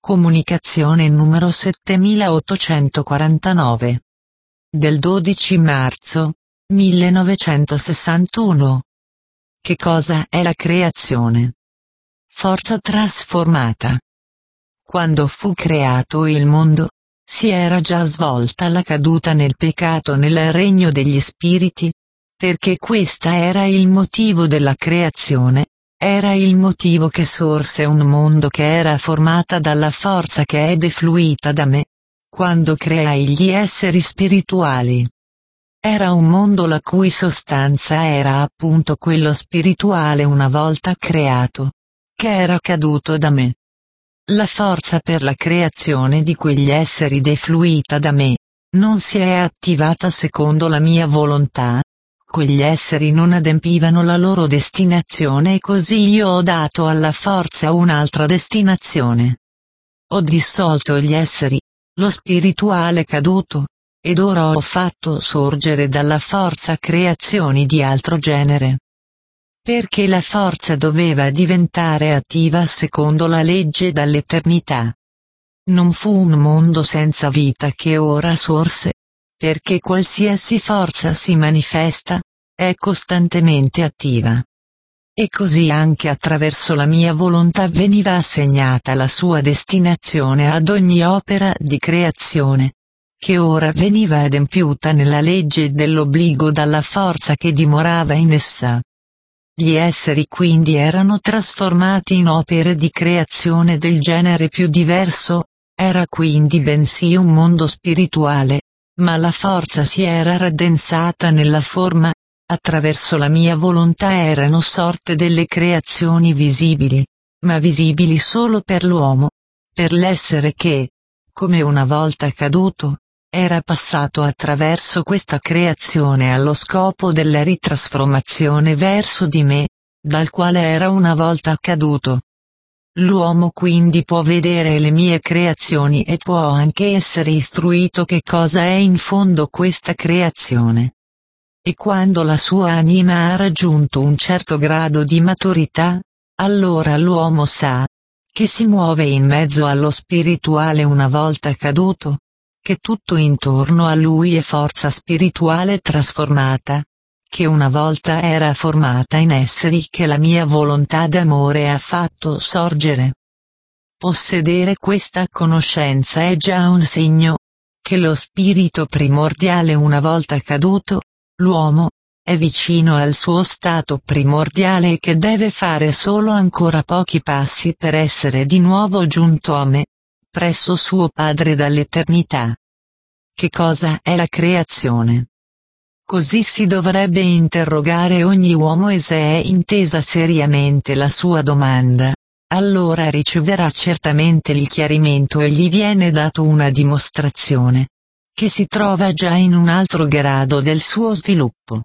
Comunicazione numero 7849. Del 12 marzo 1961. Che cosa è la creazione? Forza trasformata. Quando fu creato il mondo, si era già svolta la caduta nel peccato nel regno degli spiriti, perché questa era il motivo della creazione, era il motivo che sorse un mondo che era formata dalla forza che è defluita da me, quando creai gli esseri spirituali. Era un mondo la cui sostanza era appunto quello spirituale una volta creato, che era caduto da me. La forza per la creazione di quegli esseri defluita da me, non si è attivata secondo la mia volontà. Quegli esseri non adempivano la loro destinazione e così io ho dato alla forza un'altra destinazione. Ho dissolto gli esseri, lo spirituale caduto, ed ora ho fatto sorgere dalla forza creazioni di altro genere. Perché la forza doveva diventare attiva secondo la legge dall'eternità. Non fu un mondo senza vita che ora sorse, perché qualsiasi forza si manifesta, è costantemente attiva. E così anche attraverso la mia volontà veniva assegnata la sua destinazione ad ogni opera di creazione, che ora veniva adempiuta nella legge dell'obbligo dalla forza che dimorava in essa. Gli esseri quindi erano trasformati in opere di creazione del genere più diverso, era quindi bensì un mondo spirituale, ma la forza si era raddensata nella forma, attraverso la mia volontà erano sorte delle creazioni visibili, ma visibili solo per l'uomo, per l'essere che, come una volta caduto, era passato attraverso questa creazione allo scopo della ritrasformazione verso di me, dal quale era una volta caduto. L'uomo quindi può vedere le mie creazioni e può anche essere istruito che cosa è in fondo questa creazione. E quando la sua anima ha raggiunto un certo grado di maturità, allora l'uomo sa, che si muove in mezzo allo spirituale una volta caduto, che tutto intorno a lui è forza spirituale trasformata, che una volta era formata in esseri che la mia volontà d'amore ha fatto sorgere. Possedere questa conoscenza è già un segno, che lo spirito primordiale una volta caduto, l'uomo, è vicino al suo stato primordiale e che deve fare solo ancora pochi passi per essere di nuovo giunto a me, presso suo Padre dall'eternità. Che cosa è la creazione? Così si dovrebbe interrogare ogni uomo e se è intesa seriamente la sua domanda, allora riceverà certamente il chiarimento e gli viene dato una dimostrazione, che si trova già in un altro grado del suo sviluppo.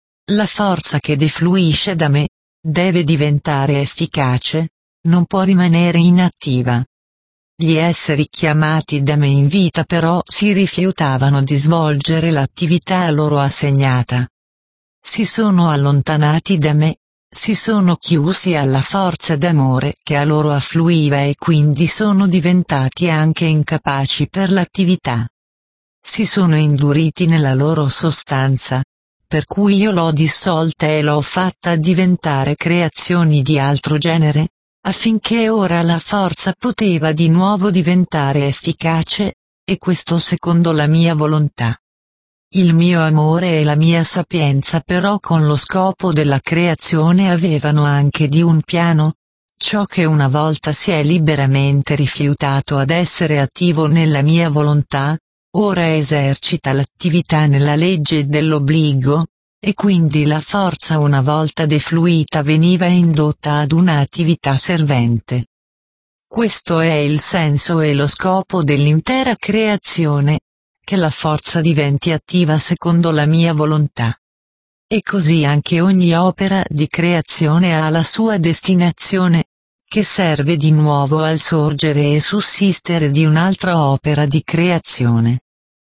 La forza che defluisce da me, deve diventare efficace, non può rimanere inattiva. Gli esseri chiamati da me in vita però si rifiutavano di svolgere l'attività a loro assegnata. Si sono allontanati da me, si sono chiusi alla forza d'amore che a loro affluiva e quindi sono diventati anche incapaci per l'attività. Si sono induriti nella loro sostanza, per cui io l'ho dissolta e l'ho fatta diventare creazioni di altro genere, affinché ora la forza poteva di nuovo diventare efficace, e questo secondo la mia volontà. Il mio amore e la mia sapienza però con lo scopo della creazione avevano anche di un piano, ciò che una volta si è liberamente rifiutato ad essere attivo nella mia volontà, ora esercita l'attività nella legge dell'obbligo, e quindi la forza una volta defluita veniva indotta ad una attività servente. Questo è il senso e lo scopo dell'intera creazione, che la forza diventi attiva secondo la mia volontà. E così anche ogni opera di creazione ha la sua destinazione, che serve di nuovo al sorgere e sussistere di un'altra opera di creazione.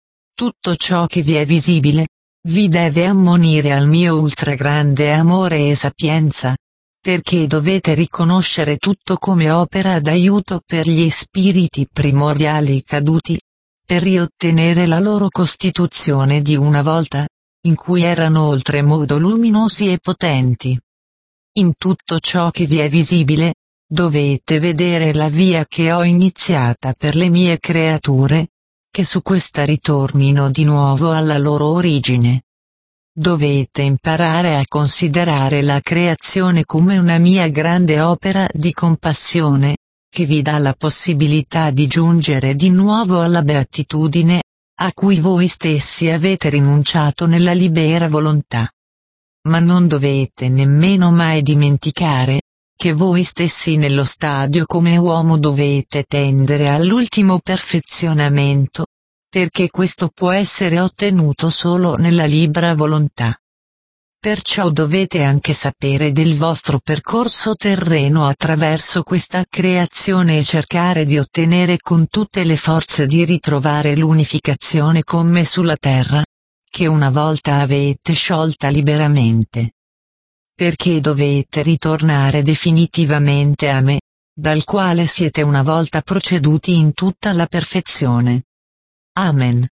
Tutto ciò che vi è visibile, vi deve ammonire al mio ultragrande amore e sapienza, perché dovete riconoscere tutto come opera d'aiuto per gli spiriti primordiali caduti, per riottenere la loro costituzione di una volta, in cui erano oltremodo luminosi e potenti. In tutto ciò che vi è visibile, dovete vedere la via che ho iniziata per le mie creature, che su questa ritornino di nuovo alla loro origine. Dovete imparare a considerare la creazione come una mia grande opera di compassione, che vi dà la possibilità di giungere di nuovo alla beatitudine, a cui voi stessi avete rinunciato nella libera volontà. Ma non dovete nemmeno mai dimenticare, che voi stessi nello stadio come uomo dovete tendere all'ultimo perfezionamento, perché questo può essere ottenuto solo nella libera volontà. Perciò dovete anche sapere del vostro percorso terreno attraverso questa creazione e cercare di ottenere con tutte le forze di ritrovare l'unificazione con me sulla terra, che una volta avete sciolta liberamente. Perché dovete ritornare definitivamente a me, dal quale siete una volta proceduti in tutta la perfezione. Amen.